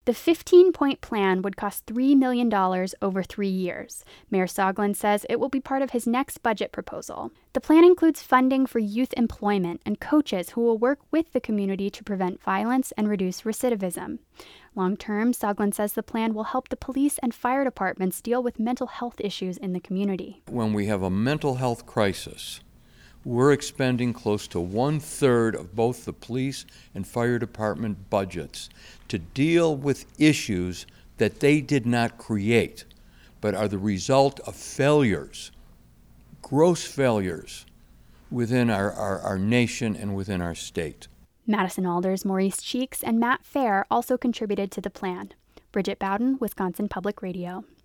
The 15-point plan would cost $3 million over 3 years. Mayor Soglin says it will be part of his next budget proposal. The plan includes funding for youth employment and coaches who will work with the community to prevent violence and reduce recidivism. Long-term, Soglin says the plan will help the police and fire departments deal with mental health issues in the community. When we have a mental health crisis, we're expending close to 1/3 of both the police and fire department budgets to deal with issues that they did not create, but are the result of failures, gross failures within our nation and within our state. Madison Alder's Maurice Cheeks and Matt Fair also contributed to the plan. Bridget Bowden, Wisconsin Public Radio.